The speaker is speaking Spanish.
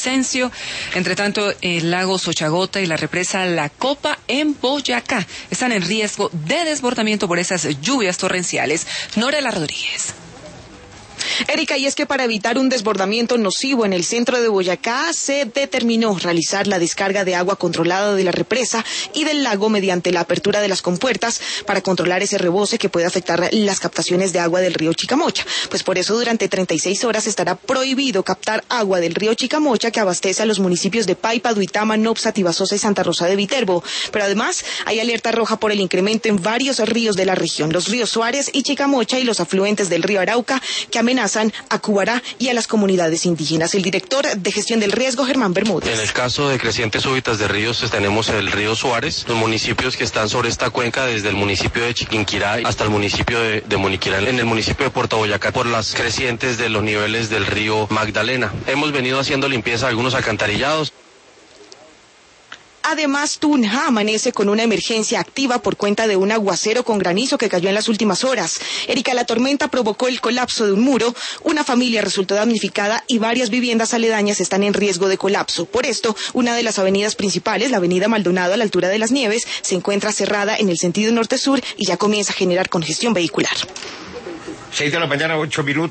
Villavicencio. Entre tanto, el lago Sochagota y la represa La Copa en Boyacá están en riesgo de desbordamiento por esas lluvias torrenciales. Norela Rodríguez. Erika, y es que para evitar un desbordamiento nocivo en el centro de Boyacá, se determinó realizar la descarga de agua controlada de la represa y del lago mediante la apertura de las compuertas para controlar ese rebose que puede afectar las captaciones de agua del río Chicamocha. Pues por eso durante 36 horas estará prohibido captar agua del río Chicamocha, que abastece a los municipios de Paipa, Duitama, Nopsa, Tibasosa y Santa Rosa de Viterbo. Pero además hay alerta roja por el incremento en varios ríos de la región, los ríos Suárez y Chicamocha y los afluentes del río Arauca, que amenazan a Cubará y a las comunidades indígenas. El director de gestión del riesgo, Germán Bermúdez. En el caso de crecientes súbitas de ríos, tenemos el río Suárez, los municipios que están sobre esta cuenca, desde el municipio de Chiquinquirá hasta el municipio de Moniquirá, en el municipio de Puerto Boyacá, por las crecientes de los niveles del río Magdalena. Hemos venido haciendo limpieza de algunos alcantarillados. Además, Tunja amanece con una emergencia activa por cuenta de un aguacero con granizo que cayó en las últimas horas. Erika, la tormenta provocó el colapso de un muro, una familia resultó damnificada y varias viviendas aledañas están en riesgo de colapso. Por esto, una de las avenidas principales, la avenida Maldonado a la altura de Las Nieves, se encuentra cerrada en el sentido norte-sur y ya comienza a generar congestión vehicular. 6 de la mañana, 8 minutos.